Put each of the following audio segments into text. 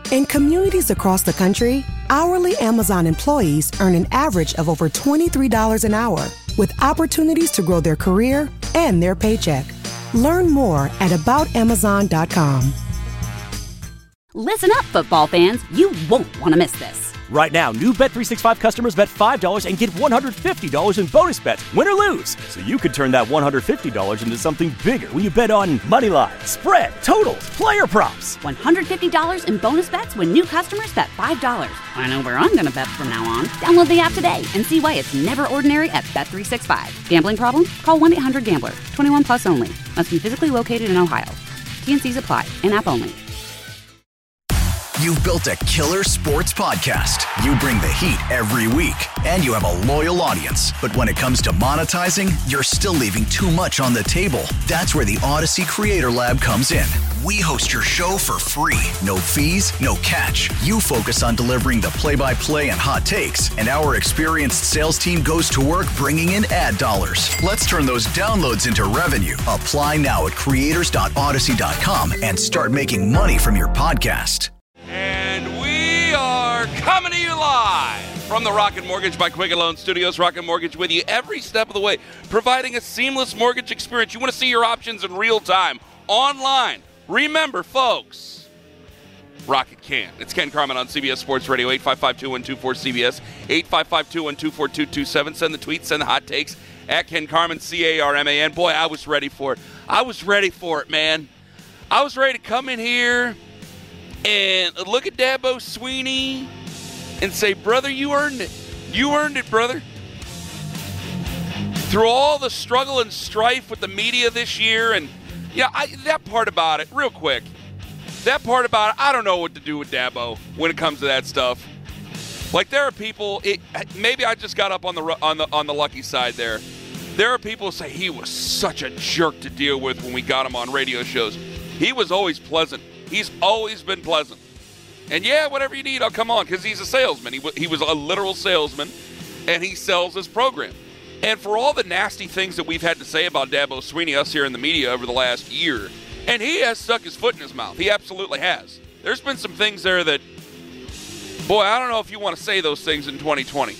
In communities across the country, hourly Amazon employees earn an average of over $23 an hour, with opportunities to grow their career and their paycheck. Learn more at aboutamazon.com. Listen up, football fans. You won't want to miss this. Right now, new Bet365 customers bet $5 and get $150 in bonus bets, win or lose. So you could turn that $150 into something bigger when you bet on money line, spread, totals, player props. $150 in bonus bets when new customers bet $5. I know where I'm going to bet from now on. Download the app today and see why it's never ordinary at Bet365. Gambling problem? Call 1-800-GAMBLER. 21 plus only. Must be physically located in Ohio. T&Cs apply. In-app only. You've built a killer sports podcast. You bring the heat every week, and you have a loyal audience. But when it comes to monetizing, you're still leaving too much on the table. That's where the Odyssey Creator Lab comes in. We host your show for free. No fees, no catch. You focus on delivering the play-by-play and hot takes, and our experienced sales team goes to work bringing in ad dollars. Let's turn those downloads into revenue. Apply now at creators.odyssey.com and start making money from your podcast. And we are coming to you live from the Rocket Mortgage by Quicken Loan Studios. Rocket Mortgage with you every step of the way, providing a seamless mortgage experience. You want to see your options in real time, online. Remember, folks, Rocket can. It's Ken Carman on CBS Sports Radio, 855-2124-CBS, 855-212-4227. Send the tweets, send the hot takes at Ken Carman, C-A-R-M-A-N. Boy, I was ready for it. I was ready for it, man. I was ready to come in here and look at Dabo Swinney and say, brother, you earned it. You earned it, brother. Through all the struggle and strife with the media this year, and that part about it, real quick, that part about it, I don't know what to do with Dabo when it comes to that stuff. Like, there are people, maybe I just got up on the lucky side there. There are people who say he was such a jerk to deal with when we got him on radio shows. He was always pleasant. He's always been pleasant. And yeah, whatever you need, I'll come on, because he's a salesman. He was a literal salesman, and he sells his program. And for all the nasty things that we've had to say about Dabo Swinney, us here in the media over the last year, and he has stuck his foot in his mouth. He absolutely has. There's been some things there that, boy, I don't know if you want to say those things in 2020.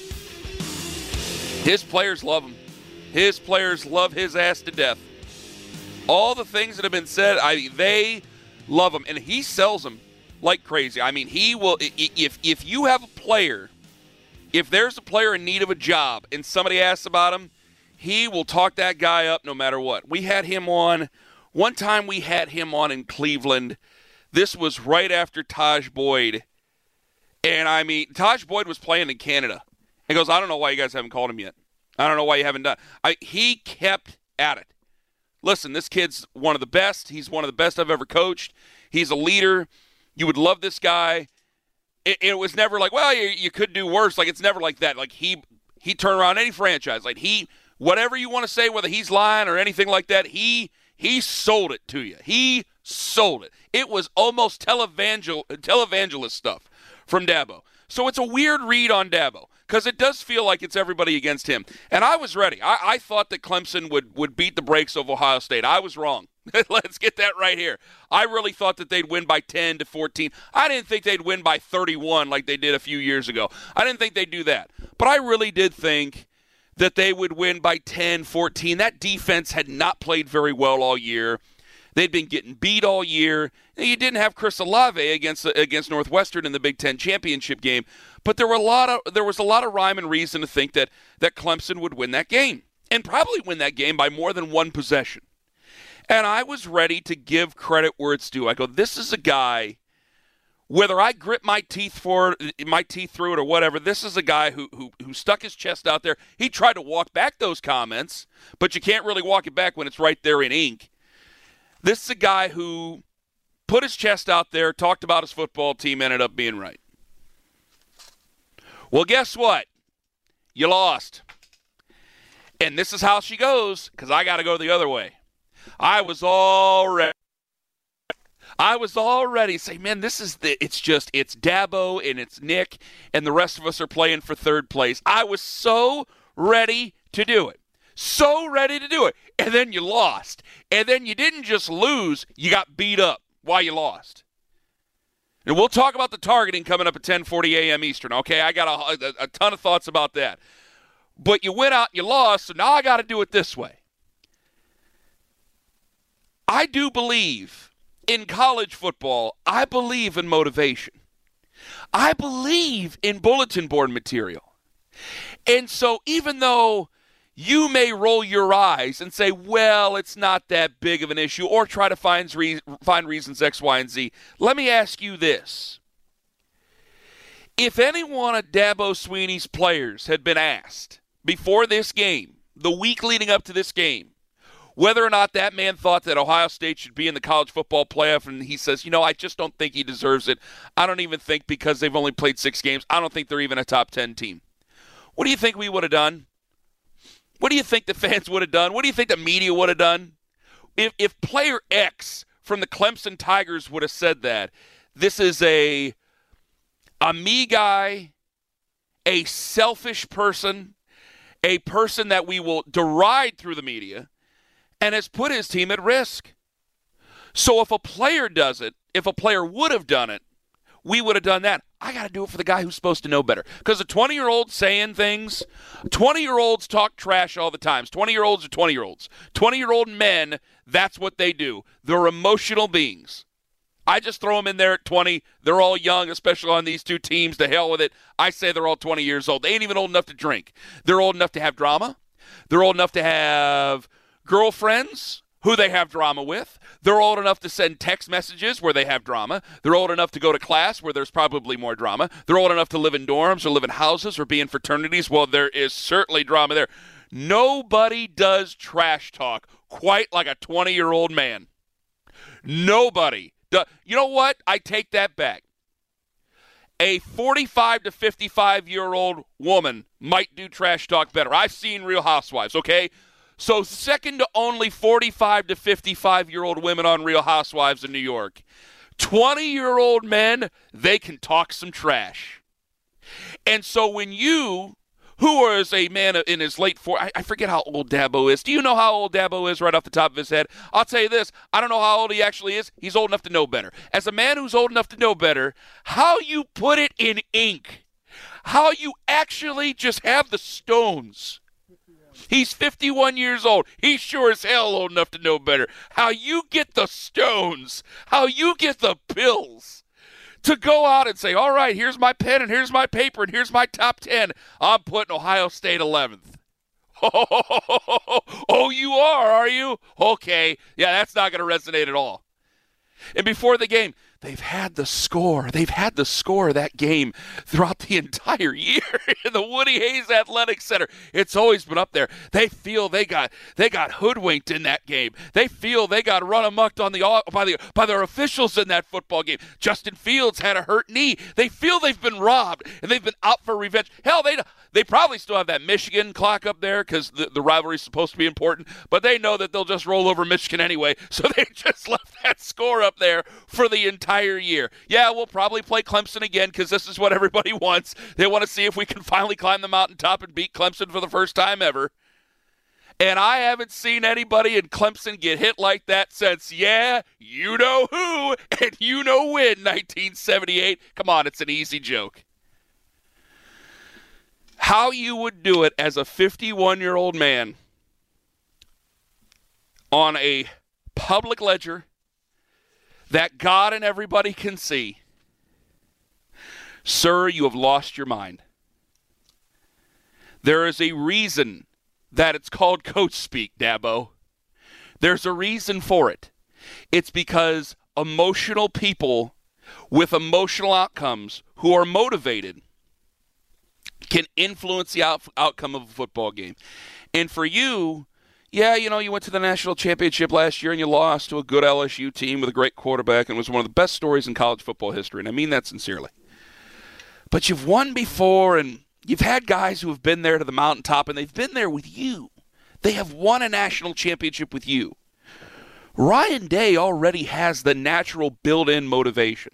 His players love him. His players love his ass to death. All the things that have been said, they love him, and he sells them like crazy. I mean, he will, if you have a player, if there's a player in need of a job and somebody asks about him, he will talk that guy up no matter what. We had him on, one time we had him on in Cleveland. This was right after Taj Boyd. And I mean, Taj Boyd was playing in Canada. He goes, I don't know why you guys haven't called him yet. I don't know why you haven't done it. He kept at it. Listen, this kid's one of the best. He's one of the best I've ever coached. He's a leader. You would love this guy. It was never like, well, you could do worse. Like, it's never like that. Like, he turned around any franchise. Like, whatever you want to say, whether he's lying or anything like that, he sold it to you. He sold it. It was almost televangelist stuff from Dabo. So it's a weird read on Dabo, because it does feel like it's everybody against him. And I was ready. I thought that Clemson would beat the brakes of Ohio State. I was wrong. Let's get that right here. I really thought that they'd win by 10 to 14. I didn't think they'd win by 31 like they did a few years ago. I didn't think they'd do that. But I really did think that they would win by 10, 14. That defense had not played very well all year. They'd been getting beat all year. You didn't have Chris Olave against Northwestern in the Big Ten championship game, but there was a lot of rhyme and reason to think that Clemson would win that game, and probably win that game by more than one possession. And I was ready to give credit where it's due. I go, this is a guy, whether I grit my teeth through it or whatever, this is a guy who stuck his chest out there. He tried to walk back those comments, but you can't really walk it back when it's right there in ink. This is a guy who put his chest out there, talked about his football team, ended up being right. Well, guess what? You lost. And this is how she goes, because I got to go the other way. I was all ready to say, man, it's Dabo and it's Nick and the rest of us are playing for third place. I was so ready to do it. So ready to do it. And then you lost. And then you didn't just lose, you got beat up while you lost. And we'll talk about the targeting coming up at 10:40 a.m. Eastern, okay? I got a ton of thoughts about that. But you went out and you lost, so now I got to do it this way. I do believe in college football. I believe in motivation. I believe in bulletin board material. And so even though you may roll your eyes and say, well, it's not that big of an issue, or try to find reasons X, Y, and Z, let me ask you this. If any one of Dabo Swinney's players had been asked before this game, the week leading up to this game, whether or not that man thought that Ohio State should be in the college football playoff, and he says, I just don't think he deserves it. I don't even think, because they've only played 6 games, I don't think they're even a top 10 team. What do you think we would have done? What do you think the fans would have done? What do you think the media would have done? If player X from the Clemson Tigers would have said that, this is a me guy, a selfish person, a person that we will deride through the media, and has put his team at risk. So if a player does it, if a player would have done it, we would have done that. I got to do it for the guy who's supposed to know better. Because a 20-year-old saying things, 20-year-olds talk trash all the time. 20-year-olds are 20-year-olds. 20-year-old men, that's what they do. They're emotional beings. I just throw them in there at 20. They're all young, especially on these 2 teams. To hell with it. I say they're all 20 years old. They ain't even old enough to drink. They're old enough to have drama. They're old enough to have girlfriends who they have drama with. They're old enough to send text messages where they have drama. They're old enough to go to class where there's probably more drama. They're old enough to live in dorms or live in houses or be in fraternities. Well, there is certainly drama there. Nobody does trash talk quite like a 20-year-old man. Nobody. You know what? I take that back. A 45 to 55-year-old woman might do trash talk better. I've seen Real Housewives, okay? So second to only 45 to 55-year-old women on Real Housewives in New York. 20-year-old men, they can talk some trash. And so when you, who is a man in his late 40s, I forget how old Dabo is. Do you know how old Dabo is right off the top of his head? I'll tell you this. I don't know how old he actually is. He's old enough to know better. As a man who's old enough to know better, how you put it in ink, how you actually just have the stones. He's 51 years old. He's sure as hell old enough to know better. How you get the stones, how you get the pills to go out and say, all right, here's my pen and here's my paper and here's my top 10. I'm putting Ohio State 11th. Oh, you are you? Okay. Yeah, that's not going to resonate at all. And before the game, they've had the score. They've had the score of that game throughout the entire year in the Woody Hayes Athletic Center. It's always been up there. They feel they got hoodwinked in that game. They feel they got run amok by their officials in that football game. Justin Fields had a hurt knee. They feel they've been robbed and they've been out for revenge. Hell, they probably still have that Michigan clock up there because the rivalry is supposed to be important, but they know that they'll just roll over Michigan anyway, so they just left that score up there for the entire year. Yeah, we'll probably play Clemson again because this is what everybody wants. They want to see if we can finally climb the mountaintop and beat Clemson for the first time ever. And I haven't seen anybody in Clemson get hit like that since, yeah, you know who, and you know when, 1978. Come on, it's an easy joke. How you would do it as a 51-year-old man on a public ledger that God and everybody can see. Sir, you have lost your mind. There is a reason that it's called coach speak, Dabo. There's a reason for it. It's because emotional people with emotional outcomes who are motivated can influence the outcome of a football game. And for you, yeah, you went to the national championship last year and you lost to a good LSU team with a great quarterback, and it was one of the best stories in college football history, and I mean that sincerely. But you've won before, and you've had guys who have been there to the mountaintop, and they've been there with you. They have won a national championship with you. Ryan Day already has the natural built-in motivation.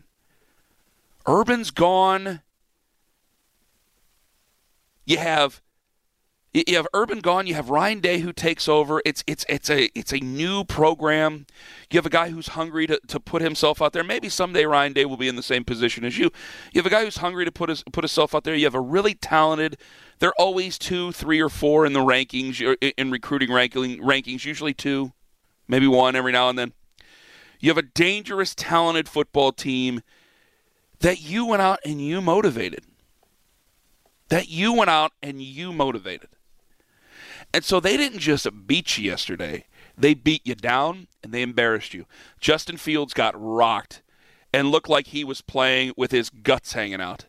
Urban's gone. You have You have Urban gone. You have Ryan Day who takes over. It's a new program. You have a guy who's hungry to put himself out there. Maybe someday Ryan Day will be in the same position as you. You have a guy who's hungry to put himself out there. You have a really talented. They're always 2, 3, or 4 in the rankings, in recruiting rankings. Usually 2, maybe 1 every now and then. You have a dangerous, talented football team that you went out and you motivated. And so they didn't just beat you yesterday. They beat you down and they embarrassed you. Justin Fields got rocked and looked like he was playing with his guts hanging out.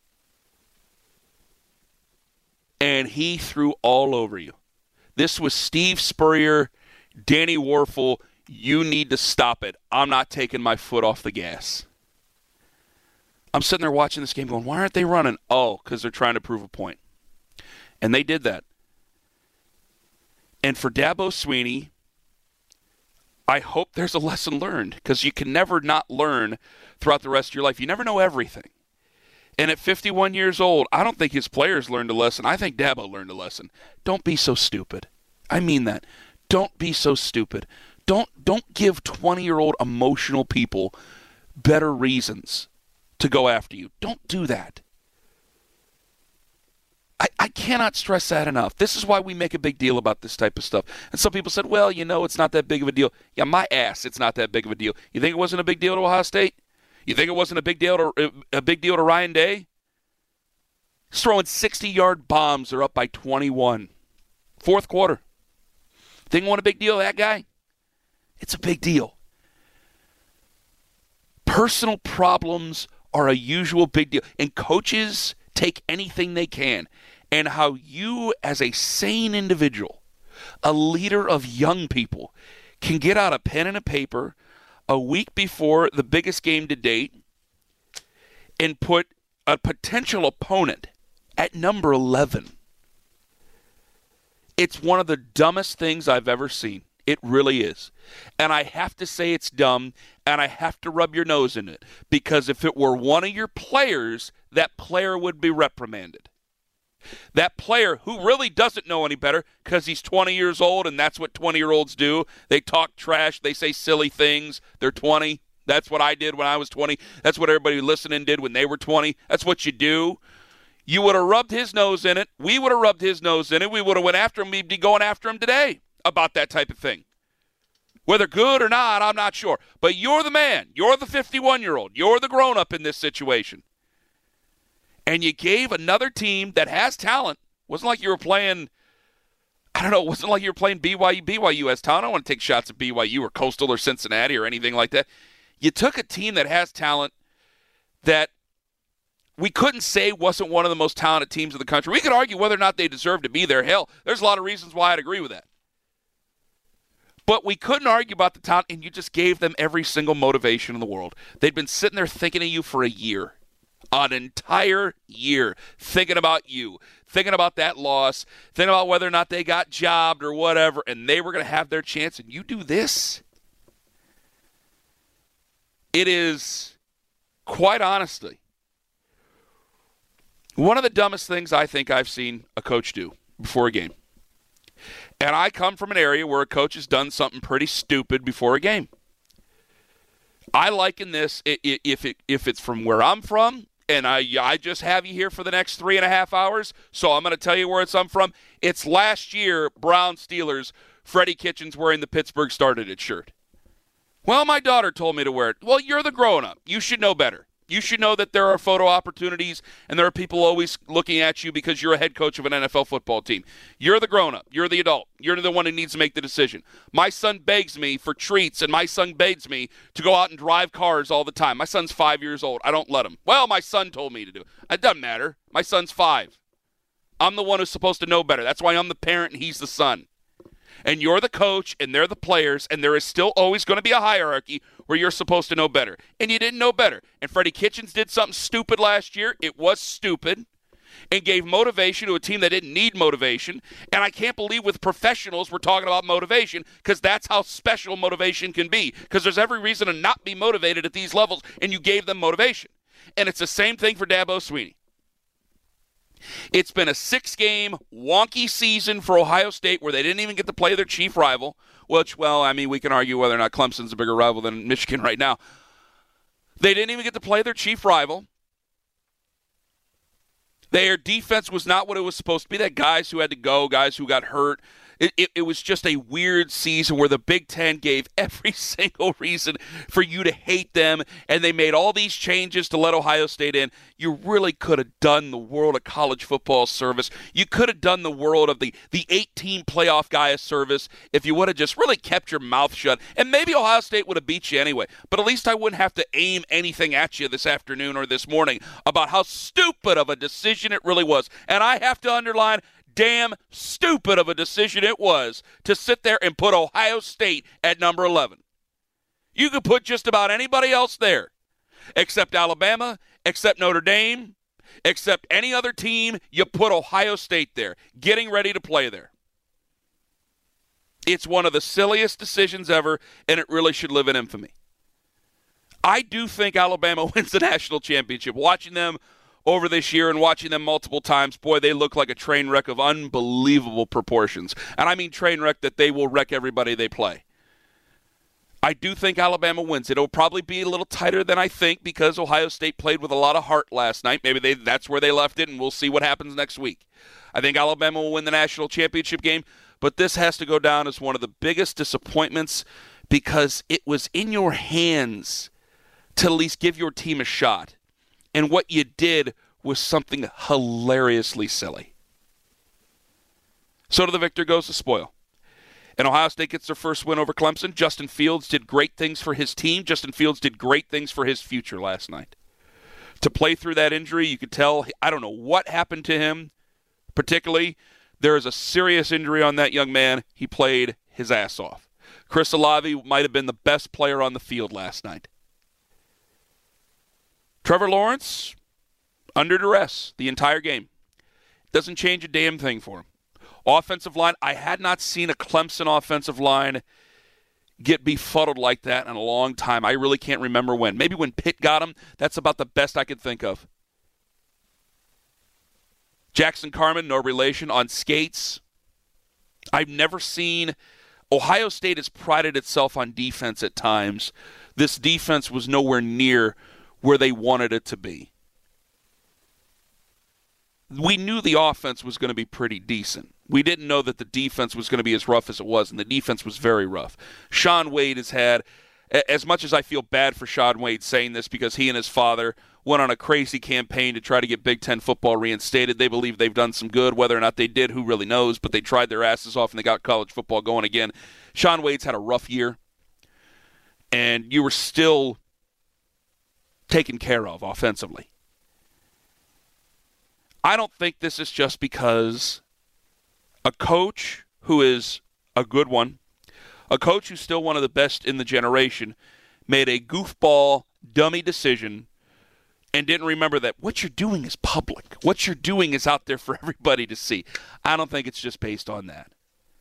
And he threw all over you. This was Steve Spurrier, Danny Warfel. You need to stop it. I'm not taking my foot off the gas. I'm sitting there watching this game going, why aren't they running? Oh, because they're trying to prove a point. And they did that. And for Dabo Swinney, I hope there's a lesson learned, because you can never not learn throughout the rest of your life. You never know everything. And at 51 years old, I don't think his players learned a lesson. I think Dabo learned a lesson. Don't be so stupid. I mean that. Don't be so stupid. Don't give 20-year-old emotional people better reasons to go after you. Don't do that. I cannot stress that enough. This is why we make a big deal about this type of stuff. And some people said, well, it's not that big of a deal. Yeah, my ass, it's not that big of a deal. You think it wasn't a big deal to Ohio State? You think it wasn't a big deal to Ryan Day? He's throwing 60-yard bombs. They're up by 21. Fourth quarter. Think it wasn't a big deal to that guy? It's a big deal. Personal problems are a usual big deal. And coaches take anything they can. And how you, as a sane individual, a leader of young people, can get out a pen and a paper a week before the biggest game to date and put a potential opponent at number 11. It's one of the dumbest things I've ever seen. It really is. And I have to say it's dumb, and I have to rub your nose in it, because if it were one of your players, that player would be reprimanded. That player who really doesn't know any better because he's 20 years old, and that's what 20-year-olds do. They talk trash. They say silly things. They're 20. That's what I did when I was 20. That's what everybody listening did when they were 20. That's what you do. You would have rubbed his nose in it. We would have rubbed his nose in it. We would have went after him. We'd be going after him today about that type of thing. Whether good or not, I'm not sure. But you're the man. You're the 51-year-old. You're the grown-up in this situation. And you gave another team that has talent. It wasn't like you were playing, it wasn't like you were playing BYU. BYU has talent. I don't want to take shots at BYU or Coastal or Cincinnati or anything like that. You took a team that has talent that we couldn't say wasn't one of the most talented teams in the country. We could argue whether or not they deserve to be there. Hell, there's a lot of reasons why I'd agree with that. But we couldn't argue about the talent, and you just gave them every single motivation in the world. They'd been sitting there thinking of you for a year. An entire year, thinking about you, thinking about that loss, thinking about whether or not they got jobbed or whatever, and they were going to have their chance, and you do this? It is, quite honestly, one of the dumbest things I think I've seen a coach do before a game. And I come from an area where a coach has done something pretty stupid before a game. I liken this, if it's from where I'm from, and I just have you here for the next 3.5 hours, so I'm going to tell you where I'm from. It's last year, Brown Steelers, Freddie Kitchens wearing the Pittsburgh Started-It shirt. Well, my daughter told me to wear it. Well, you're the grown-up. You should know better. You should know that there are photo opportunities and there are people always looking at you because you're a head coach of an NFL football team. You're the grown-up. You're the adult. You're the one who needs to make the decision. My son begs me for treats, and my son begs me to go out and drive cars all the time. My son's 5 years old. I don't let him. Well, my son told me to do it. It doesn't matter. My son's 5. I'm the one who's supposed to know better. That's why I'm the parent and he's the son. And you're the coach, and they're the players, and there is still always going to be a hierarchy where you're supposed to know better. And you didn't know better. And Freddie Kitchens did something stupid last year. It was stupid. And gave motivation to a team that didn't need motivation. And I can't believe with professionals we're talking about motivation, because that's how special motivation can be. Because there's every reason to not be motivated at these levels, and you gave them motivation. And it's the same thing for Dabo Swinney. It's been a 6-game wonky season for Ohio State where they didn't even get to play their chief rival, which, well, I mean, we can argue whether or not Clemson's a bigger rival than Michigan right now. They didn't even get to play their chief rival. Their defense was not what it was supposed to be. They had guys who had to go, guys who got hurt. It was just a weird season where the Big Ten gave every single reason for you to hate them, and they made all these changes to let Ohio State in. You really could have done the world of college football service. You could have done the world of the 18 playoff guy a service if you would have just really kept your mouth shut. And maybe Ohio State would have beat you anyway, but at least I wouldn't have to aim anything at you this afternoon or this morning about how stupid of a decision it really was. And I have to underline, damn stupid of a decision it was to sit there and put Ohio State at number 11. You could put just about anybody else there, except Alabama, except Notre Dame, except any other team. You put Ohio State there, getting ready to play there. It's one of the silliest decisions ever, and it really should live in infamy. I do think Alabama wins the national championship. Watching them over this year and watching them multiple times, boy, they look like a train wreck of unbelievable proportions. And I mean train wreck that they will wreck everybody they play. I do think Alabama wins. It'll probably be a little tighter than I think because Ohio State played with a lot of heart last night. Maybe that's where they left it, and we'll see what happens next week. I think Alabama will win the national championship game, but this has to go down as one of the biggest disappointments because it was in your hands to at least give your team a shot. And what you did was something hilariously silly. So to the victor goes the spoil. And Ohio State gets their first win over Clemson. Justin Fields did great things for his team. Justin Fields did great things for his future last night. To play through that injury, you could tell, I don't know what happened to him. Particularly, there is a serious injury on that young man. He played his ass off. Chris Olave might have been the best player on the field last night. Trevor Lawrence, under duress the entire game. Doesn't change a damn thing for him. Offensive line, I had not seen a Clemson offensive line get befuddled like that in a long time. I really can't remember when. Maybe when Pitt got him, that's about the best I could think of. Jackson Carman, no relation, on skates. I've never seen – Ohio State has prided itself on defense at times. This defense was nowhere near where they wanted it to be. We knew the offense was going to be pretty decent. We didn't know that the defense was going to be as rough as it was, and the defense was very rough. Shaun Wade has had, as much as I feel bad for Shaun Wade saying this because he and his father went on a crazy campaign to try to get Big Ten football reinstated. They believe they've done some good. Whether or not they did, who really knows, but they tried their asses off and they got college football going again. Shaun Wade's had a rough year, and you were still taken care of offensively. I don't think this is just because a coach who is a good one, a coach who's still one of the best in the generation, made a goofball, dummy decision and didn't remember that what you're doing is public. What you're doing is out there for everybody to see. I don't think it's just based on that.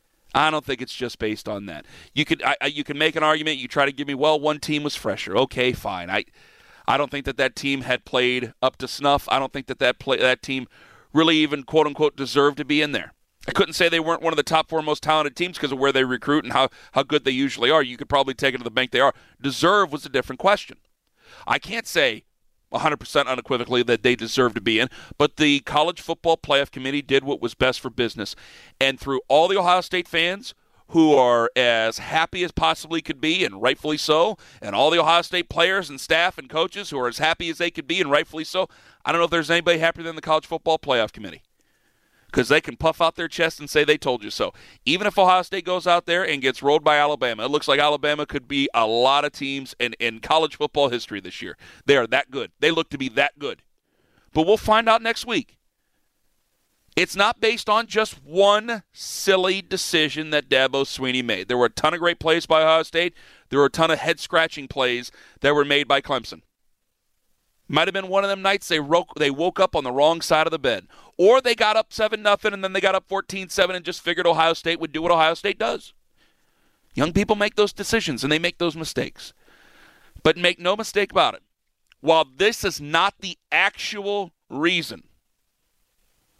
You could make an argument. You try to give me, well, one team was fresher. Okay, fine. I don't think that team had played up to snuff. I don't think that team really even, quote-unquote, deserved to be in there. I couldn't say they weren't one of the top 4 most talented teams because of where they recruit and how good they usually are. You could probably take it to the bank they are. Deserve was a different question. I can't say 100% unequivocally that they deserve to be in, but the College Football Playoff Committee did what was best for business. And through all the Ohio State fans who are as happy as possibly could be, and rightfully so, and all the Ohio State players and staff and coaches who are as happy as they could be, and rightfully so, I don't know if there's anybody happier than the College Football Playoff Committee because they can puff out their chest and say they told you so. Even if Ohio State goes out there and gets rolled by Alabama, it looks like Alabama could be a lot of teams in college football history this year. They are that good. They look to be that good. But we'll find out next week. It's not based on just one silly decision that Dabo Swinney made. There were a ton of great plays by Ohio State. There were a ton of head-scratching plays that were made by Clemson. Might have been one of them nights they woke up on the wrong side of the bed. Or they got up 7-0 and then they got up 14-7 and just figured Ohio State would do what Ohio State does. Young people make those decisions and they make those mistakes. But make no mistake about it. While this is not the actual reason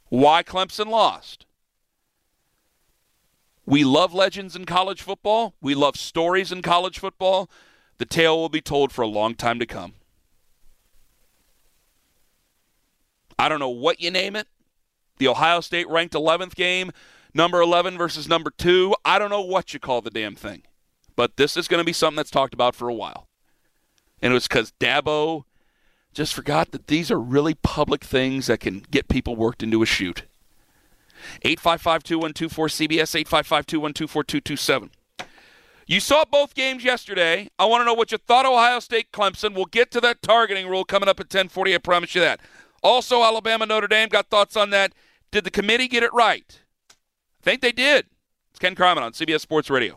why Clemson lost. We love legends in college football. We love stories in college football. The tale will be told for a long time to come. I don't know what you name it. The Ohio State ranked 11th game, number 11 versus number 2. I don't know what you call the damn thing. But this is going to be something that's talked about for a while. And it was because Dabo just forgot that these are really public things that can get people worked into a shoot. 855-212-4CBS, 855-212-4227. You saw both games yesterday. I want to know what you thought of Ohio State Clemson. We'll get to that targeting rule coming up at 10:40. I promise you that. Also, Alabama Notre Dame, got thoughts on that. Did the committee get it right? I think they did. It's Ken Carman on CBS Sports Radio.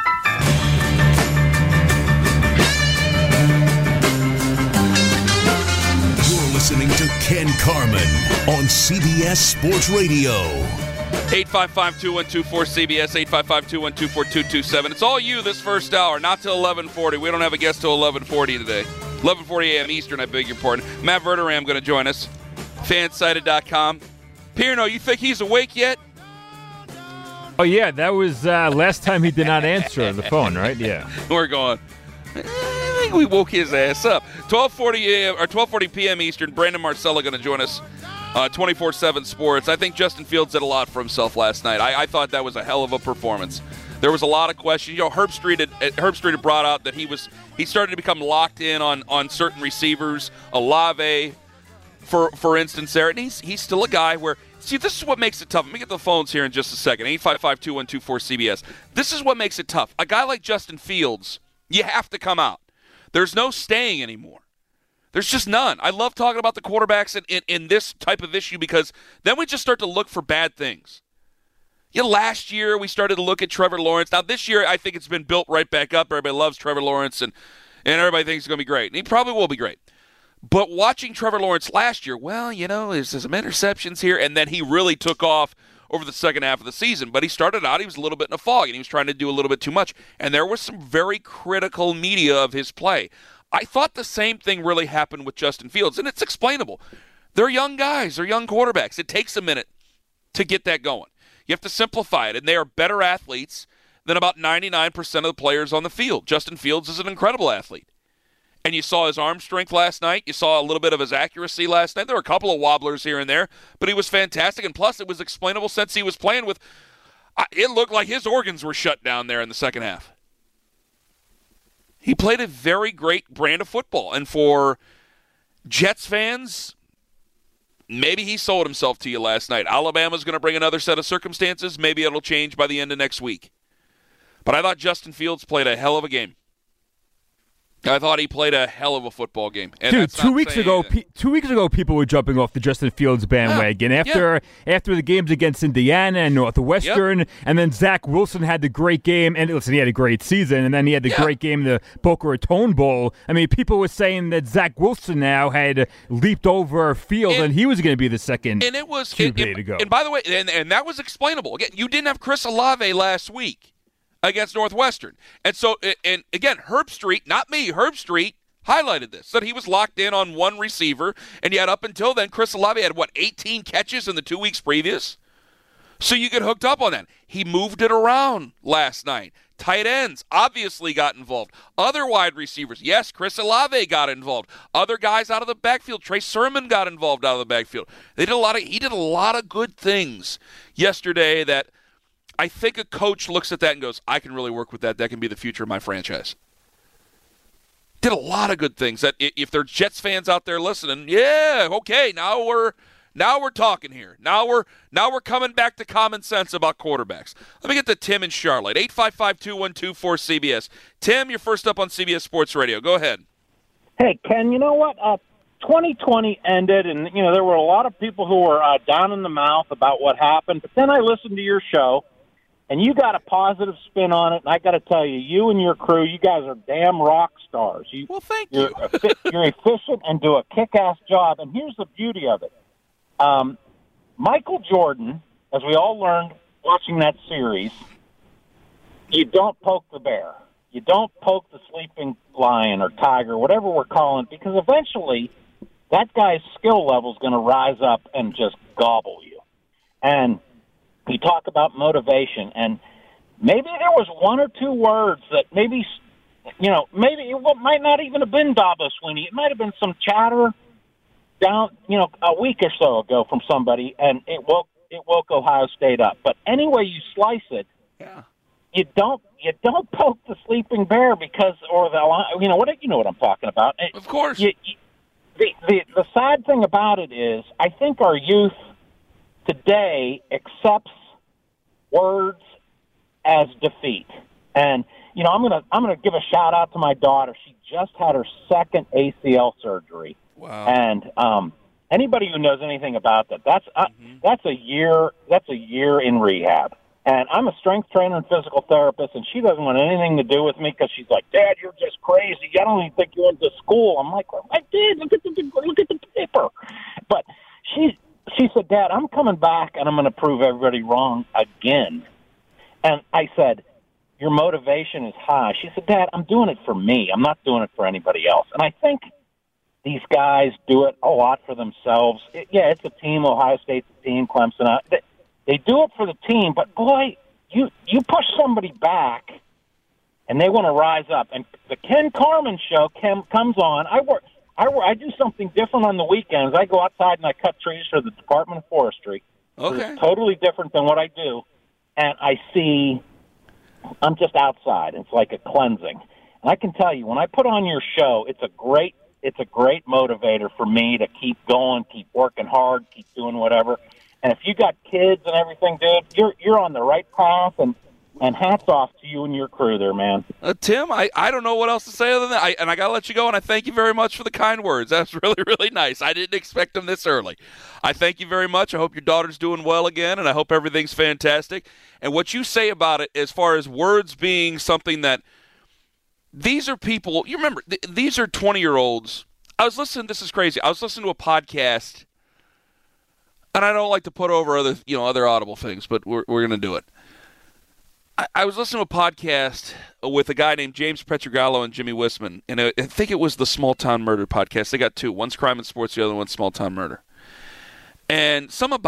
Listening to Ken Carman on CBS Sports Radio. 855-212-4CBS, 855-212-4227. It's all you this first hour, not till 11:40. We don't have a guest till 11:40 today. 11:40 a.m. Eastern, I beg your pardon. Matt Verderam going to join us. Fansided.com. Pierno, you think he's awake yet? Oh, yeah, that was last time he did not answer the phone, right? Yeah. We're going. I think we woke his ass up. 12:40 a.m. or 12:40 p.m. Eastern. Brandon Marcella going to join us. 24/7 Sports. I think Justin Fields did a lot for himself last night. I thought that was a hell of a performance. There was a lot of questions. You know, Herb Street had brought out that he started to become locked in on certain receivers. Olave, for instance, there, and he's still a guy where. See, this is what makes it tough. Let me get the phones here in just a second. 855-212-4CBS. This is what makes it tough. A guy like Justin Fields, you have to come out. There's no staying anymore. There's just none. I love talking about the quarterbacks in this type of issue because then we just start to look for bad things. Yeah, last year we started to look at Trevor Lawrence. Now this year I think it's been built right back up. Everybody loves Trevor Lawrence and everybody thinks he's going to be great. And he probably will be great. But watching Trevor Lawrence last year, well, you know, there's some interceptions here, and then he really took off over the second half of the season. But he started out, he was a little bit in a fog, and he was trying to do a little bit too much. And there was some very critical media of his play. I thought the same thing really happened with Justin Fields, and it's explainable. They're young guys. They're young quarterbacks. It takes a minute to get that going. You have to simplify it, and they are better athletes than about 99% of the players on the field. Justin Fields is an incredible athlete. And you saw his arm strength last night. You saw a little bit of his accuracy last night. There were a couple of wobblers here and there, but he was fantastic. And plus, it was explainable since he was playing with it looked like his organs were shut down there in the second half. He played a very great brand of football. And for Jets fans, maybe he sold himself to you last night. Alabama's going to bring another set of circumstances. Maybe it'll change by the end of next week. But I thought Justin Fields played a hell of a game. I thought he played a hell of a football game. And dude, 2 weeks ago, people were jumping off the Justin Fields bandwagon after the games against Indiana and Northwestern, and then Zach Wilson had the great game. And listen, he had a great season, and then he had the great game in the Boca Raton Bowl. I mean, people were saying that Zach Wilson now had leaped over Field, and he was going to be the second QB to go. And by the way, and that was explainable. Again, you didn't have Chris Olave last week against Northwestern. And so, and again, Herb Street, not me, Herb Street highlighted this, said he was locked in on one receiver, and yet up until then, Chris Olave had, 18 catches in the 2 weeks previous? So you get hooked up on that. He moved it around last night. Tight ends obviously got involved. Other wide receivers, yes, Chris Olave got involved. Other guys out of the backfield, Trey Sermon got involved out of the backfield. He did a lot of good things yesterday that I think a coach looks at that and goes, I can really work with that. That can be the future of my franchise. Did a lot of good things. That if there's Jets fans out there listening, yeah, okay, now we're talking here. Now we're coming back to common sense about quarterbacks. Let me get to Tim in Charlotte. 855-212-4CBS. Tim, you're first up on CBS Sports Radio. Go ahead. Hey, Ken, you know what? 2020 ended, and there were a lot of people who were down in the mouth about what happened. But then I listened to your show, and you got a positive spin on it, and I got to tell you, you and your crew, you guys are damn rock stars. Well, thank you. You're efficient and do a kick-ass job, and here's the beauty of it. Michael Jordan, as we all learned watching that series, you don't poke the bear. You don't poke the sleeping lion or tiger, whatever we're calling it, because eventually that guy's skill level is going to rise up and just gobble you. And you talk about motivation, and maybe there was one or two words that maybe it might not even have been Dabo Swinney. It might have been some chatter down, a week or so ago from somebody, and it woke Ohio State up. But any way you slice it, you don't poke the sleeping bear because, or you know what I'm talking about. Of course. The sad thing about it is, I think our youth today accepts words as defeat. And I'm gonna give a shout out to my daughter. She just had her second ACL surgery. Wow. And anybody who knows anything about that, that's a year in rehab. And I'm a strength trainer and physical therapist, and she doesn't want anything to do with me because she's like, Dad, you're just crazy. I don't even think you went to school. I'm like, well, I did. Look at the paper. But she said, Dad, I'm coming back, and I'm going to prove everybody wrong again. And I said, your motivation is high. She said, Dad, I'm doing it for me. I'm not doing it for anybody else. And I think these guys do it a lot for themselves. It's a team. Ohio State's a team. Clemson. They do it for the team, but boy, you push somebody back, and they want to rise up. And the Ken Carman show comes on. I do something different on the weekends. I go outside and I cut trees for the Department of Forestry. Okay. It's totally different than what I do, and I'm just outside. It's like a cleansing. And I can tell you, when I put on your show, it's a great motivator for me to keep going, keep working hard, keep doing whatever. And if you got kids and everything, dude, you're on the right path, and hats off to you and your crew there, man. Tim, I don't know what else to say other than that. I got to let you go, and I thank you very much for the kind words. That's really, really nice. I didn't expect them this early. I thank you very much. I hope your daughter's doing well again, and I hope everything's fantastic. And what you say about it as far as words being something that these are people, you remember, these are 20-year-olds. This is crazy. I was listening to a podcast, and I don't like to put over other Audible things, but we're going to do it. I was listening to a podcast with a guy named James Petrogallo and Jimmy Wisman, and I think it was the Small Town Murder podcast. They got two. One's Crime and Sports, the other one's Small Town Murder. And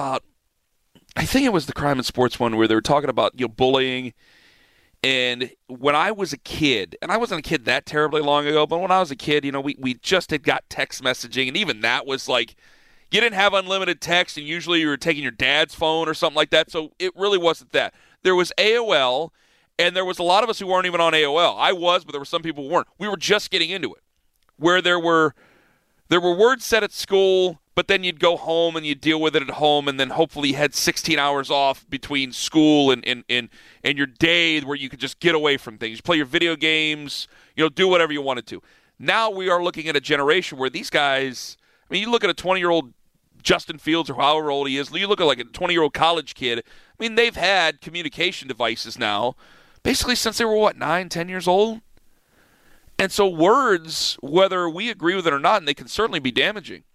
I think it was the Crime and Sports one where they were talking about bullying. And when I was a kid, and I wasn't a kid that terribly long ago, but when I was a kid, we just had got text messaging, and even that was like, you didn't have unlimited text, and usually you were taking your dad's phone or something like that, so it really wasn't that. There was AOL, and there was a lot of us who weren't even on AOL. I was, but there were some people who weren't. We were just getting into it, where there were words said at school, but then you'd go home and you'd deal with it at home, and then hopefully you had 16 hours off between school and your day where you could just get away from things. You play your video games, do whatever you wanted to. Now we are looking at a generation where these guys, you look at a 20-year-old Justin Fields or however old he is, you look at like a 20-year-old college kid, they've had communication devices now basically since they were, 9, 10 years old? And so words, whether we agree with it or not, and they can certainly be damaging,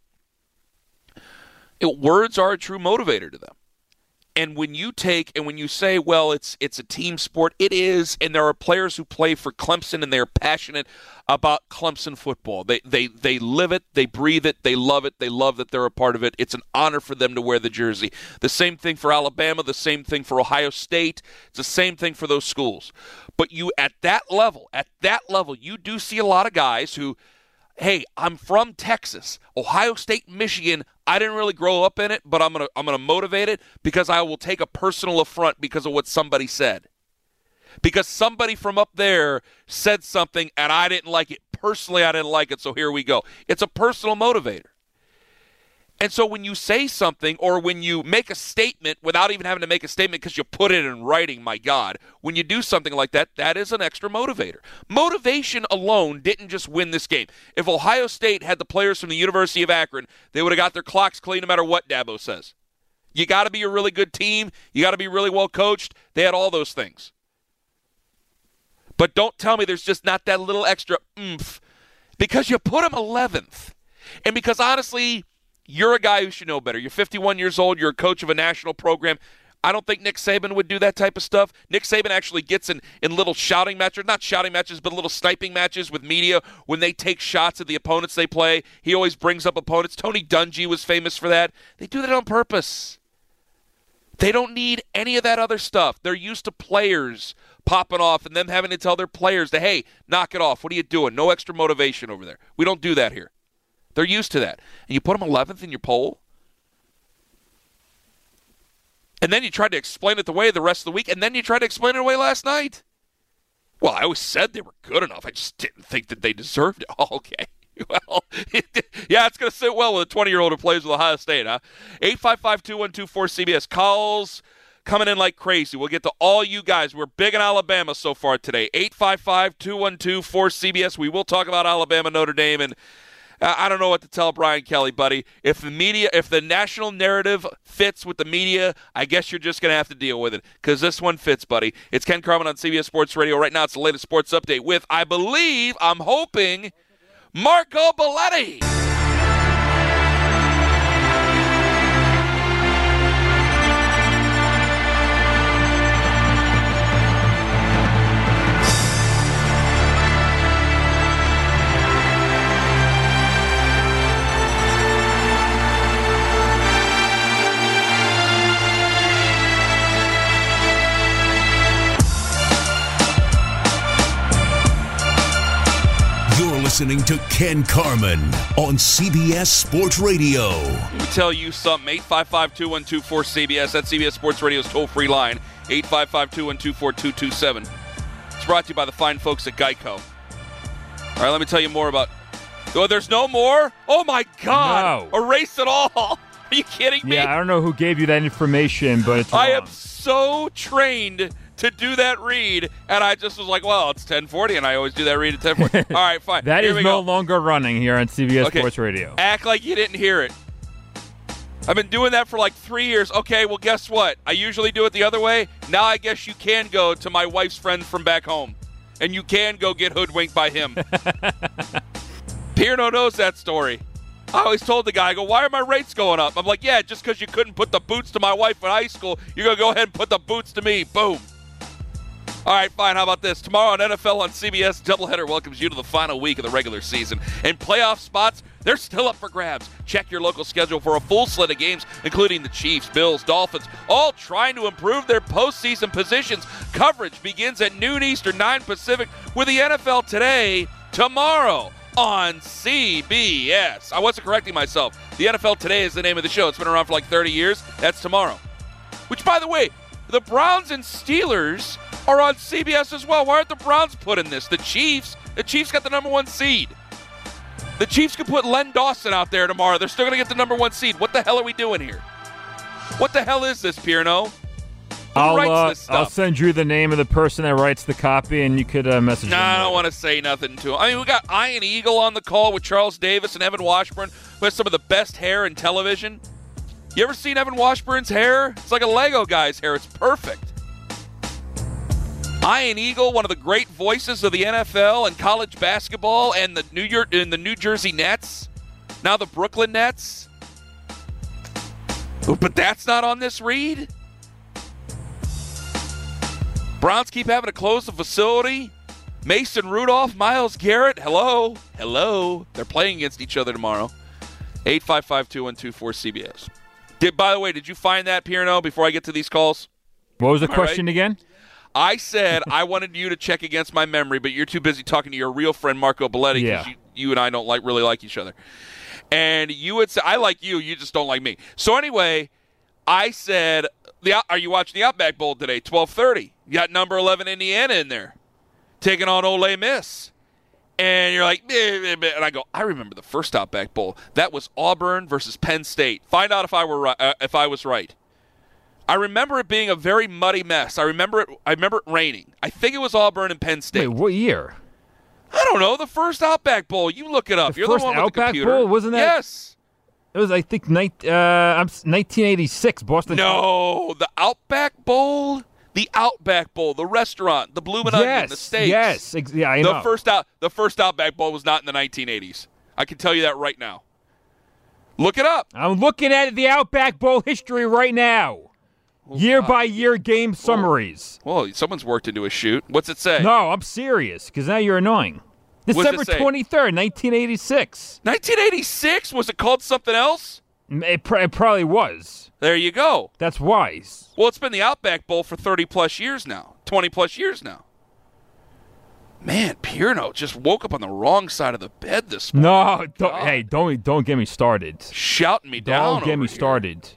words are a true motivator to them. And when you say, well, it's a team sport, it is, and there are players who play for Clemson and they're passionate about Clemson football. They live it, they breathe it, they love that they're a part of it. It's an honor for them to wear the jersey. The same thing for Alabama, the same thing for Ohio State. It's the same thing for those schools. But at that level, you do see a lot of guys who, hey, I'm from Texas, Ohio State, Michigan. I didn't really grow up in it, but I'm gonna motivate it because I will take a personal affront because of what somebody said. Because somebody from up there said something and I didn't like it. Personally, I didn't like it, so here we go. It's a personal motivator. And so when you say something or when you make a statement without even having to make a statement because you put it in writing, my God, when you do something like that, that is an extra motivator. Motivation alone didn't just win this game. If Ohio State had the players from the University of Akron, they would have got their clocks clean no matter what Dabo says. You got to be a really good team. You got to be really well coached. They had all those things. But don't tell me there's just not that little extra oomph because you put them 11th. And because honestly, you're a guy who should know better. You're 51 years old. You're a coach of a national program. I don't think Nick Saban would do that type of stuff. Nick Saban actually gets in little shouting matches, not shouting matches, but little sniping matches with media when they take shots at the opponents they play. He always brings up opponents. Tony Dungy was famous for that. They do that on purpose. They don't need any of that other stuff. They're used to players popping off and them having to tell their players to, hey, knock it off. What are you doing? No extra motivation over there. We don't do that here. They're used to that. And you put them 11th in your poll? And then you tried to explain it away the rest of the week, and then you tried to explain it away last night? Well, I always said they were good enough. I just didn't think that they deserved it. Oh, okay. Well, yeah, it's going to sit well with a 20-year-old who plays with Ohio State, huh? 855-2124-CBS. Calls coming in like crazy. We'll get to all you guys. We're big in Alabama so far today. 855-2124-CBS. We will talk about Alabama, Notre Dame, and I don't know what to tell Brian Kelly, buddy. If the national narrative fits with the media, I guess you're just going to have to deal with it because this one fits, buddy. It's Ken Carman on CBS Sports Radio. Right now, it's the latest sports update with, I'm hoping, Marco Belletti. Listening to Ken Carman on CBS Sports Radio. Let me tell you something. 855-2124-CBS. That's CBS Sports Radio's toll-free line. 855-2124-2227. It's brought to you by the fine folks at Geico. All right, let me tell you more about... Oh, there's no more? Oh, my God. No. Erase it all. Are you kidding me? Yeah, I don't know who gave you that information, but it's wrong. I am so trained to do that read, and I just was like, well, it's 10:40, and I always do that read at 10:40. All right, fine. That here is we no go. longer running here on CBS Okay. Sports Radio. Act like you didn't hear it. I've been doing that for like 3 years. Okay, well, guess what? I usually do it the other way. Now I guess you can go to my wife's friend from back home, and you can go get hoodwinked by him. Pierno knows that story. I always told the guy, I go, why are my rates going up? I'm like, yeah, just because you couldn't put the boots to my wife in high school, you're going to go ahead and put the boots to me. Boom. All right, fine. How about this? Tomorrow on NFL on CBS, doubleheader welcomes you to the final week of the regular season. And playoff spots, they're still up for grabs. Check your local schedule for a full slate of games, including the Chiefs, Bills, Dolphins, all trying to improve their postseason positions. Coverage begins at noon Eastern, 9 Pacific, with the NFL Today tomorrow on CBS. I wasn't correcting myself. The NFL Today is the name of the show. It's been around for like 30 years. That's tomorrow. Which, by the way, the Browns and Steelers are on CBS as well. Why aren't the Browns put in this? The Chiefs got the number 1 seed. The Chiefs could put Len Dawson out there tomorrow. They're still going to get the number 1 seed. What the hell are we doing here? What the hell is this, Pierno? Who writes this stuff? I'll send you the name of the person that writes the copy, and you could message them. I don't want to say nothing to him. I mean, we got Ian Eagle on the call with Charles Davis and Evan Washburn, who has some of the best hair in television. You ever seen Evan Washburn's hair? It's like a Lego guy's hair. It's perfect. Ian Eagle, one of the great voices of the NFL and college basketball and the New Jersey Nets, now the Brooklyn Nets. But that's not on this read. Browns keep having to close the facility. Mason Rudolph, Myles Garrett, hello. They're playing against each other tomorrow. 855-2124-CBS. By the way, did you find that, Pierno, before I get to these calls? What was the question again? I said I wanted you to check against my memory, but you're too busy talking to your real friend Marco Belletti because you and I don't really like each other. And you would say, I like you, you just don't like me. So anyway, I said, are you watching the Outback Bowl today, 12:30? You got number 11 Indiana in there, taking on Ole Miss. And you're like, and I go, I remember the first Outback Bowl. That was Auburn versus Penn State. Find out if I was right. I remember it being a very muddy mess. I remember it raining. I think it was Auburn and Penn State. Wait, what year? I don't know. The first Outback Bowl. You look it up. You're the one with the Outback computer. Bowl, wasn't that? Yes. It was, I think, 1986. Boston. No, the Outback Bowl. The Outback Bowl, the restaurant, the Bloomin' Onion, the steaks. Yes, yeah, I know. The first Outback Bowl was not in the 1980s. I can tell you that right now. Look it up. I'm looking at the Outback Bowl history right now. Year-by-year game summaries. Well, someone's worked into a shoot. What's it say? No, I'm serious, because now you're annoying. December 23rd, 1986. 1986? Was it called something else? It probably was. There you go. That's wise. Well, it's been the Outback Bowl for 30-plus years now, 20-plus years now. Man, Pierno just woke up on the wrong side of the bed this morning. No, don't get me started. Shouting me down. Don't get me started.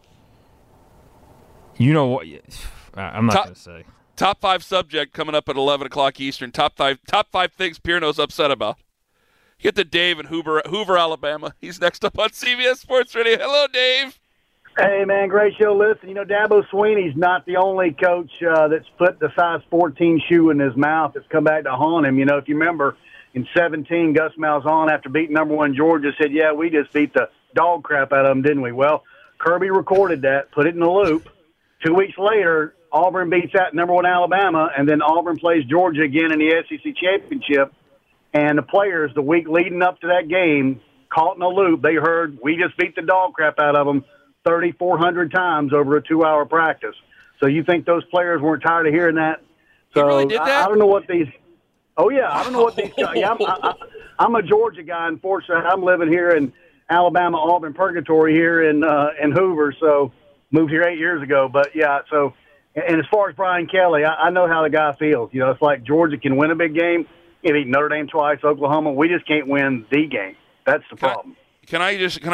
You know what? I'm not going to say. Top 5 subject coming up at 11 o'clock Eastern. Top five things Pierno's upset about. Get to Dave in Hoover, Alabama. He's next up on CBS Sports Radio. Hello, Dave. Hey, man, great show. Listen, Dabo Swinney's not the only coach that's put the size 14 shoe in his mouth that's come back to haunt him. If you remember, in 2017, Gus Malzahn, after beating number 1 Georgia, said, yeah, we just beat the dog crap out of them, didn't we? Well, Kirby recorded that, put it in the loop. 2 weeks later, Auburn beats that number 1 Alabama, and then Auburn plays Georgia again in the SEC championship. And the players, the week leading up to that game, caught in a loop, they heard, we just beat the dog crap out of them 3,400 times over a 2-hour practice. So you think those players weren't tired of hearing that? So you really did that? I don't know what these – oh, yeah, I don't know what these guys – yeah, I'm a Georgia guy. Unfortunately, I'm living here in Alabama, Auburn purgatory here in Hoover, so moved here 8 years ago. But, yeah, so – and as far as Brian Kelly, I know how the guy feels. It's like Georgia can win a big game. He beat Notre Dame twice, Oklahoma. We just can't win the game. That's the problem. Can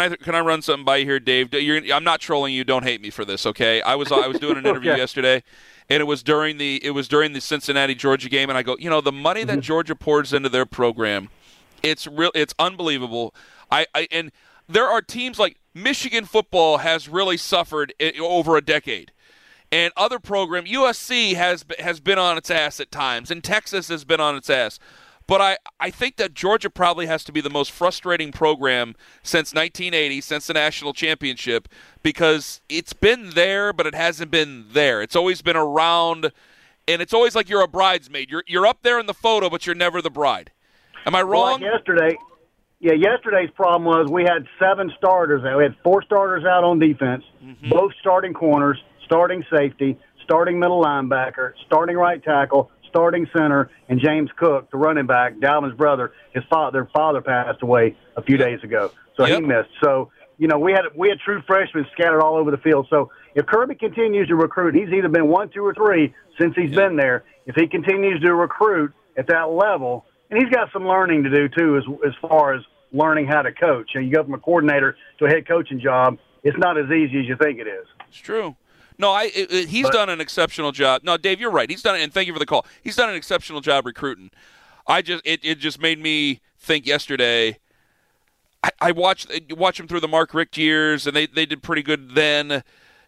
I run something by you here, Dave? I'm not trolling you. Don't hate me for this, okay? I was doing an interview yesterday, and it was during the Cincinnati Georgia game, and I go, the money that Georgia pours into their program, it's unbelievable. And there are teams like Michigan football has really suffered over a decade. And other programs, USC has been on its ass at times, and Texas has been on its ass. But I think that Georgia probably has to be the most frustrating program since 1980, since the national championship, because it's been there, but it hasn't been there. It's always been around, and it's always like you're a bridesmaid. You're up there in the photo, but you're never the bride. Am I wrong? Well, yesterday's problem was we had 7 starters. We had 4 starters out on defense, both starting corners, starting safety, starting middle linebacker, starting right tackle, starting center, and James Cook, the running back, Dalvin's brother. Their father passed away a few days ago, so he missed. So, we had true freshmen scattered all over the field. So if Kirby continues to recruit, he's either been 1, 2, or 3 since he's been there. If he continues to recruit at that level, and he's got some learning to do too, as far as learning how to coach. You go from a coordinator to a head coaching job. It's not as easy as you think it is. It's true. No, he's done an exceptional job. No, Dave, you're right. He's done it, and thank you for the call. He's done an exceptional job recruiting. It just made me think yesterday. I watched him through the Mark Richt years, and they did pretty good then.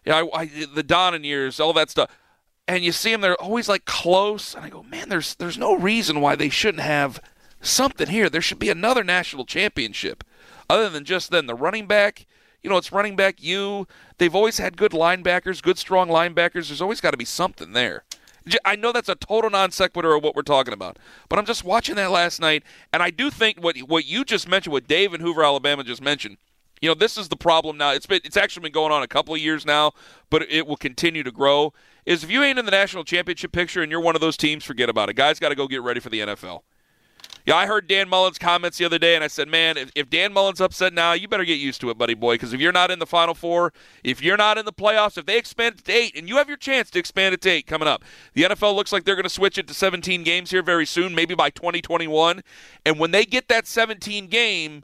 The Donnan years, all that stuff, and you see them, they're always like close, and I go, man, there's no reason why they shouldn't have something here. There should be another national championship, other than just then the running back. It's running back you. They've always had good linebackers, good strong linebackers. There's always got to be something there. I know that's a total non sequitur of what we're talking about, but I'm just watching that last night, and I do think what you just mentioned, what Dave in Hoover, Alabama just mentioned, this is the problem now. It's actually been going on a couple of years now, but it will continue to grow, is if you ain't in the national championship picture and you're one of those teams, forget about it. Guys got to go get ready for the NFL. Yeah, I heard Dan Mullen's comments the other day, and I said, man, if Dan Mullen's upset now, you better get used to it, buddy boy, because if you're not in the Final Four, if you're not in the playoffs, if they expand it to 8, and you have your chance to expand it to 8 coming up. The NFL looks like they're going to switch it to 17 games here very soon, maybe by 2021. And when they get that 17th game,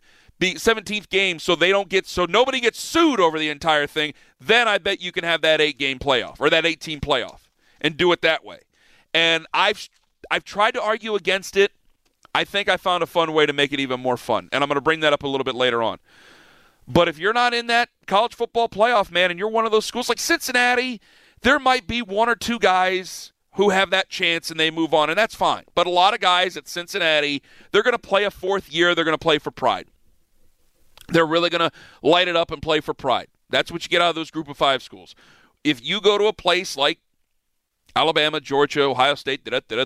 so nobody gets sued over the entire thing, then I bet you can have that 8-game playoff or that 18 playoff and do it that way. And I've tried to argue against it. I think I found a fun way to make it even more fun, and I'm going to bring that up a little bit later on. But if you're not in that college football playoff, man, and you're one of those schools like Cincinnati, there might be 1 or 2 guys who have that chance and they move on, and that's fine. But a lot of guys at Cincinnati, they're going to play a 4th year. They're going to play for pride. They're really going to light it up and play for pride. That's what you get out of those Group of 5 schools. If you go to a place like Alabama, Georgia, Ohio State,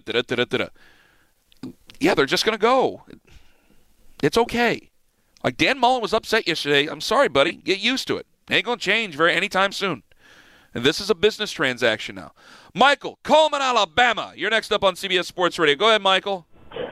yeah, they're just going to go. It's okay. Like Dan Mullen was upset yesterday. I'm sorry, buddy. Get used to it. Ain't going to change anytime soon. And this is a business transaction now. Michael, Coleman, Alabama. You're next up on CBS Sports Radio. Go ahead, Michael.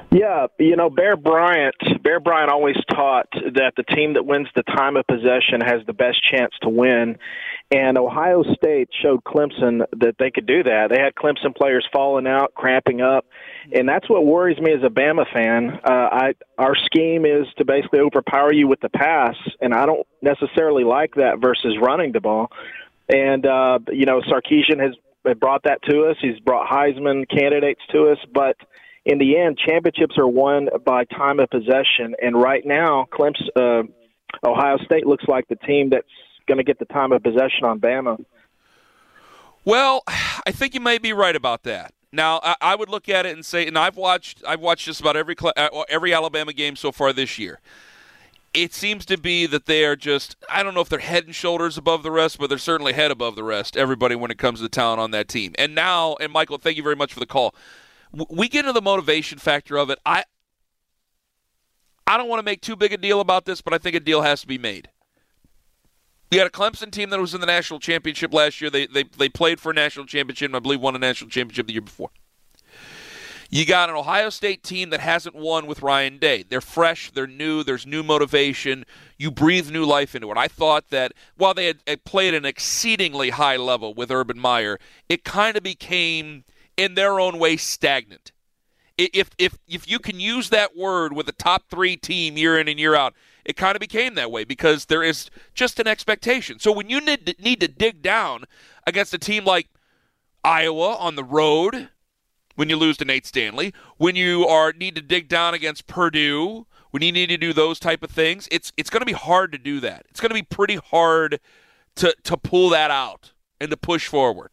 Yeah, Bear Bryant always taught that the team that wins the time of possession has the best chance to win. And Ohio State showed Clemson that they could do that. They had Clemson players falling out, cramping up, and that's what worries me as a Bama fan. Our scheme is to basically overpower you with the pass, and I don't necessarily like that versus running the ball. And, Sarkisian has brought that to us. He's brought Heisman candidates to us, but in the end, championships are won by time of possession, and right now, Ohio State looks like the team that's going to get the time of possession on Bama. Well, I think you may be right about that. Now, I would look at it and say, and I've watched just about every Alabama game so far this year. It seems to be that they are just, I don't know if they're head and shoulders above the rest, but they're certainly head above the rest, everybody, when it comes to the talent on that team. And now, and Michael, thank you very much for the call. We get into the motivation factor of it. I don't want to make too big a deal about this, but I think a deal has to be made. You had a Clemson team that was in the national championship last year. They played for a national championship and I believe won a national championship the year before. You got an Ohio State team that hasn't won with Ryan Day. They're fresh. They're new. There's new motivation. You breathe new life into it. I thought that while they had played an exceedingly high level with Urban Meyer, it kind of became, in their own way, stagnant. If you can use that word with a top 3 team year in and year out, it kind of became that way because there is just an expectation. So when you need to dig down against a team like Iowa on the road, when you lose to Nate Stanley, when you need to dig down against Purdue, when you need to do those type of things, it's going to be hard to do that. It's going to be pretty hard to pull that out and to push forward.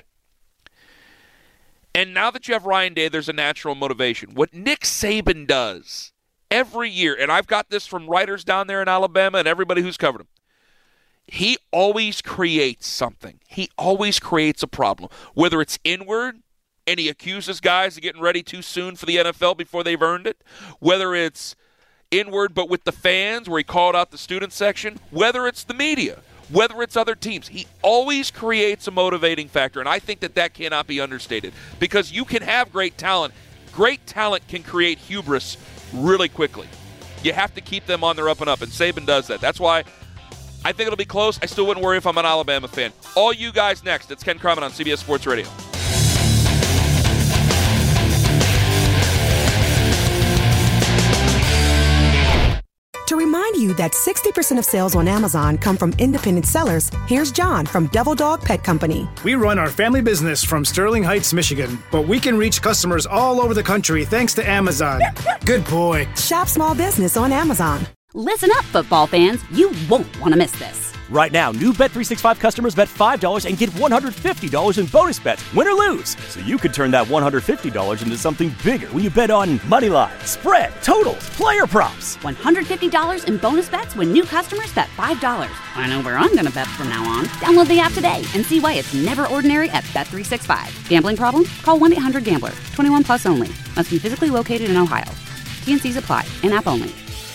And now that you have Ryan Day, there's a natural motivation. What Nick Saban does every year, and I've got this from writers down there in Alabama and everybody who's covered him, he always creates something. He always creates a problem, whether it's inward, and he accuses guys of getting ready too soon for the NFL before they've earned it, whether it's inward but with the fans where he called out the student section, whether it's the media, whether it's other teams. He always creates a motivating factor, and I think that cannot be understated because you can have great talent. Great talent can create hubris really quickly. You have to keep them on their up and up, and Saban does that. That's why I think it'll be close. I still wouldn't worry if I'm an Alabama fan. All you guys next. It's Ken Carman on CBS Sports Radio. To remind you that 60% of sales on Amazon come from independent sellers, here's John from Devil Dog Pet Company. We run our family business from Sterling Heights, Michigan, but we can reach customers all over the country thanks to Amazon. Good boy. Shop small business on Amazon. Listen up, football fans. You won't want to miss this. Right now, new Bet365 customers bet $5 and get $150 in bonus bets, win or lose. So you could turn that $150 into something bigger when you bet on money line, spread, totals, player props. $150 in bonus bets when new customers bet $5. I know where I'm going to bet from now on. Download the app today and see why it's never ordinary at Bet365. Gambling problem? Call 1-800-GAMBLER. 21 plus only. Must be physically located in Ohio. T&Cs apply. In-app only.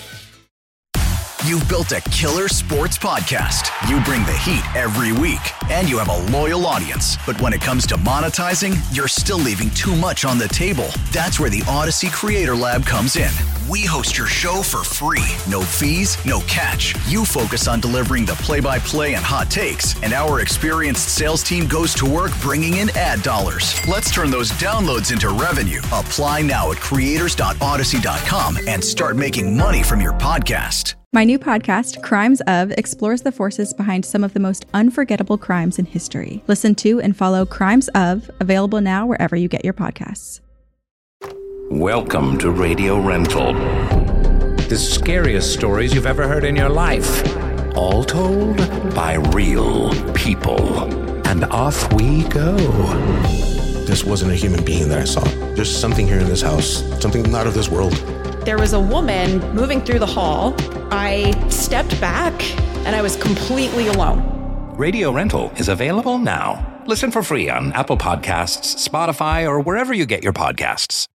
You've built a killer sports podcast. You bring the heat every week, and you have a loyal audience. But when it comes to monetizing, you're still leaving too much on the table. That's where the Odyssey Creator Lab comes in. We host your show for free. No fees, no catch. You focus on delivering the play-by-play and hot takes, and our experienced sales team goes to work bringing in ad dollars. Let's turn those downloads into revenue. Apply now at creators.odyssey.com and start making money from your podcast. My new podcast, Crimes Of, explores the forces behind some of the most unforgettable crimes in history. Listen to and follow Crimes Of, available now wherever you get your podcasts. Welcome to Radio Rental. The scariest stories you've ever heard in your life. All told by real people. And off we go. This wasn't a human being that I saw. There's something here in this house, something not of this world. There was a woman moving through the hall. I stepped back and I was completely alone. Radio Rental is available now. Listen for free on Apple Podcasts, Spotify, or wherever you get your podcasts.